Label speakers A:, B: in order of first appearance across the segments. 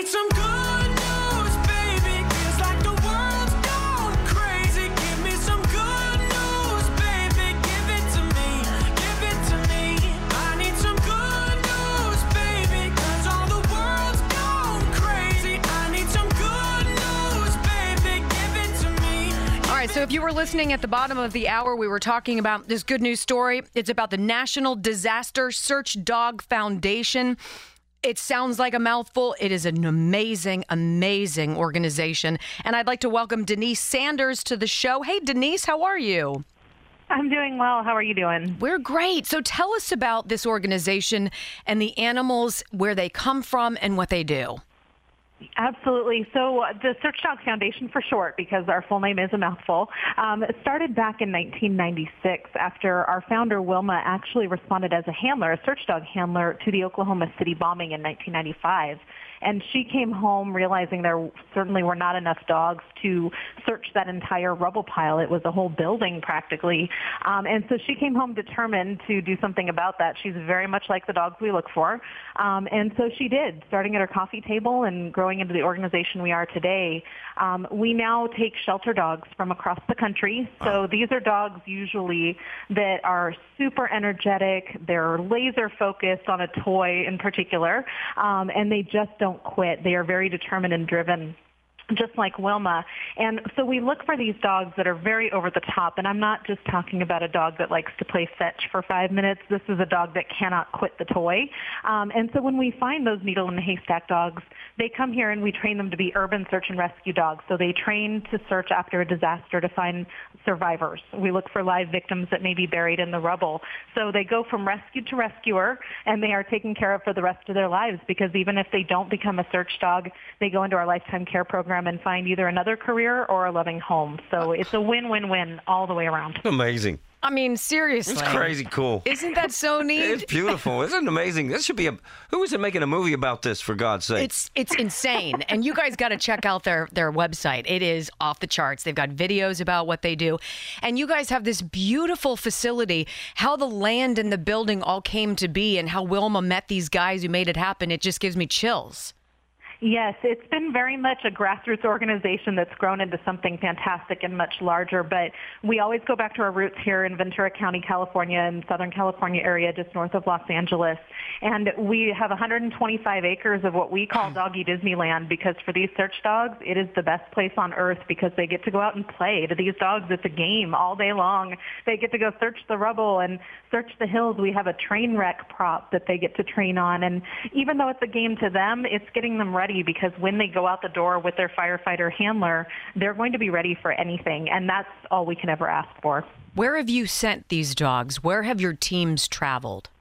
A: some good news, baby. Feels like the world's gone crazy. Give me some good news, baby. Give it to me. Give it to me. I need some good news, baby. 'Cause all the world's gone crazy. I need some good news, baby. Give it to me.
B: All right, so if you were listening at the bottom of the hour, we were talking about this good news story. It's about the National Disaster Search Dog Foundation. It sounds like a mouthful. It is an amazing, amazing organization. And I'd like to welcome Denise Sanders to the show. Hey, Denise, how are you?
C: I'm doing well. How are you doing?
B: We're great. So tell us about this organization and the animals, where they come from and what they do.
C: Absolutely. So the Search Dog Foundation, for short, because our full name is a mouthful, started back in 1996 after our founder, Wilma, actually responded as a handler, a search dog handler, to the Oklahoma City bombing in 1995. And she came home realizing there certainly were not enough dogs to search that entire rubble pile. It was a whole building practically. And so she came home determined to do something about that. She's very much like the dogs we look for. And so she did, starting at her coffee table and growing into the organization we are today. We now take shelter dogs from across the country. So these are dogs usually that are super energetic. They're laser focused on a toy in particular. And they just don't quit. They are very determined and driven, just like Wilma. And so we look for these dogs that are very over the top. And I'm not just talking about a dog that likes to play fetch for 5 minutes. This is a dog that cannot quit the toy. And so when we find those needle in the haystack dogs, they come here and we train them to be urban search and rescue dogs. So they train to search after a disaster to find survivors. We look for live victims that may be buried in the rubble. So they go from rescue to rescuer, and they are taken care of for the rest of their lives, because even if they don't become a search dog, they go into our lifetime care program and find either another career or a loving home. So it's a win-win-win all the way around.
D: Amazing.
B: I mean, seriously.
D: It's crazy cool.
B: Isn't that so neat?
D: It's beautiful. Isn't it amazing? This should be who is it making a movie about this, for God's sake?
B: It's insane. And you guys got to check out their website. It is off the charts. They've got videos about what they do. And you guys have this beautiful facility. How the land and the building all came to be and how Wilma met these guys who made it happen, it just gives me chills.
C: Yes, it's been very much a grassroots organization that's grown into something fantastic and much larger, but we always go back to our roots here in Ventura County, California, and Southern California area, just north of Los Angeles. And we have 125 acres of what we call Doggy Disneyland, because for these search dogs, it is the best place on earth, because they get to go out and play. To these dogs, it's a game all day long. They get to go search the rubble and search the hills. We have a train wreck prop that they get to train on. And even though it's a game to them, it's getting them ready, because when they go out the door with their firefighter handler, they're going to be ready for anything. And that's all we can ever ask for.
B: Where have you sent these dogs? Where have your teams traveled?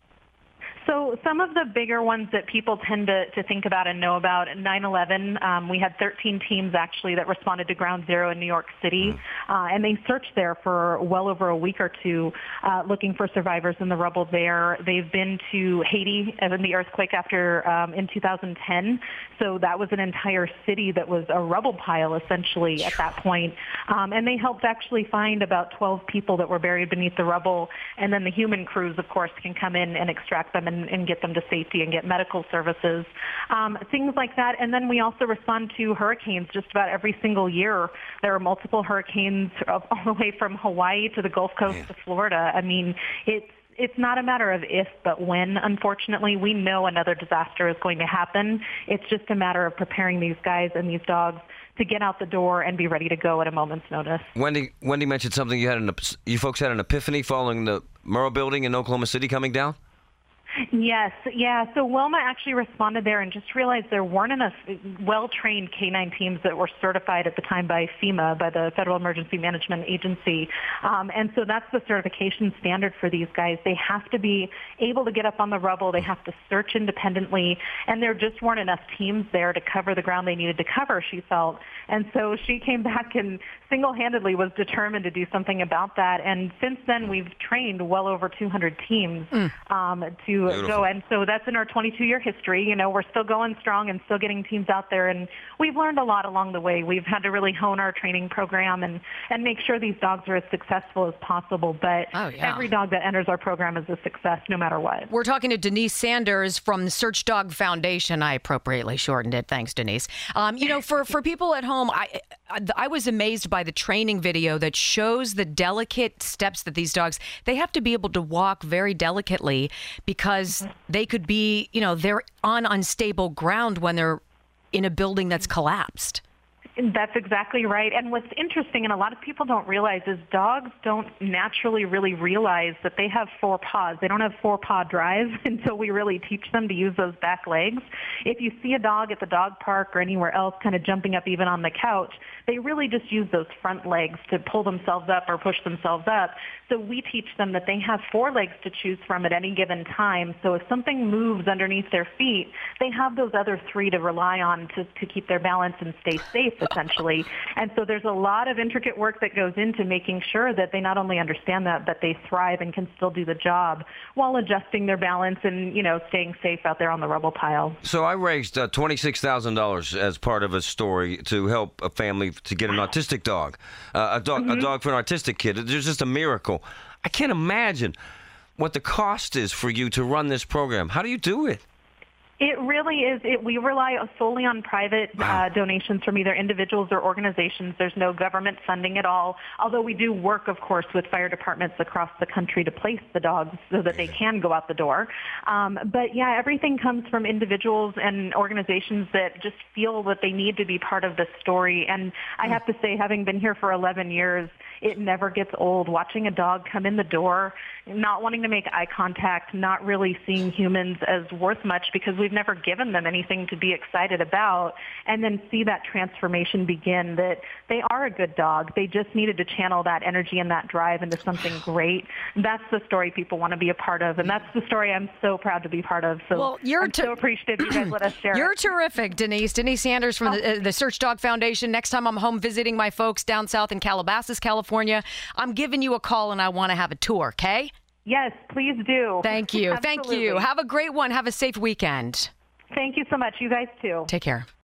C: So some of the bigger ones that people tend to think about and know about, 9/11, we had 13 teams actually that responded to Ground Zero in New York City, and they searched there for well over a week or two looking for survivors in the rubble there. They've been to Haiti in the earthquake after in 2010, so that was an entire city that was a rubble pile essentially at that point, and they helped actually find about 12 people that were buried beneath the rubble, and then the human crews, of course, can come in and extract them and get them to safety and get medical services, things like that. And then we also respond to hurricanes just about every single year. There are multiple hurricanes all the way from Hawaii to the Gulf Coast to Florida. I mean, it's not a matter of if, but when, unfortunately. We know another disaster is going to happen. It's just a matter of preparing these guys and these dogs to get out the door and be ready to go at a moment's notice.
D: Wendy mentioned something. You folks had an epiphany following the Murrah building in Oklahoma City coming down?
C: Yes, yeah. So Wilma actually responded there and just realized there weren't enough well-trained K-9 teams that were certified at the time by FEMA, by the Federal Emergency Management Agency. And so that's the certification standard for these guys. They have to be able to get up on the rubble. They have to search independently. And there just weren't enough teams there to cover the ground they needed to cover, she felt. And so she came back and single-handedly was determined to do something about that. And since then, we've trained well over 200 teams to to go. And so that's in our 22-year history. You know, we're still going strong and still getting teams out there. And we've learned a lot along the way. We've had to really hone our training program and make sure these dogs are as successful as possible. But every dog that enters our program is a success no matter what.
B: We're talking to Denise Sanders from the Search Dog Foundation. I appropriately shortened it. Thanks, Denise. You know, for people at home, I was amazed by the training video that shows the delicate steps that these dogs, they have to be able to walk very delicately because they could be, you know, they're on unstable ground when they're in a building that's collapsed.
C: That's exactly right. And what's interesting, and a lot of people don't realize, is dogs don't naturally really realize that they have four paws. They don't have four-paw drive until we really teach them to use those back legs. If you see a dog at the dog park or anywhere else kind of jumping up even on the couch, they really just use those front legs to pull themselves up or push themselves up. So we teach them that they have four legs to choose from at any given time. So if something moves underneath their feet, they have those other three to rely on to keep their balance and stay safe, essentially. And so there's a lot of intricate work that goes into making sure that they not only understand that, but they thrive and can still do the job while adjusting their balance and, you know, staying safe out there on the rubble pile.
D: So I raised $26,000 as part of a story to help a family to get an autistic dog, a dog for an autistic kid. It's just a miracle. I can't imagine what the cost is for you to run this program. How do you do it?
C: It really is. We rely solely on private donations from either individuals or organizations. There's no government funding at all, although we do work, of course, with fire departments across the country to place the dogs so that they can go out the door. But, yeah, everything comes from individuals and organizations that just feel that they need to be part of this story. And I have to say, having been here for 11 years, it never gets old. Watching a dog come in the door, not wanting to make eye contact, not really seeing humans as worth much because we've never given them anything to be excited about, and then see that transformation begin, that they are a good dog. They just needed to channel that energy and that drive into something great. That's the story people want to be a part of, and that's the story I'm so proud to be part of. So I'm so appreciative you guys let us share
B: You're
C: it.
B: terrific, Denise. Denise Sanders from the Search Dog Foundation. Next time I'm home visiting my folks down south in Calabasas, California, I'm giving you a call and I want to have a tour, okay?
C: Yes, please do.
B: Thank you. Thank you.
C: Absolutely.
B: Have a great one. Have a safe weekend.
C: Thank you so much. You guys too.
B: Take care.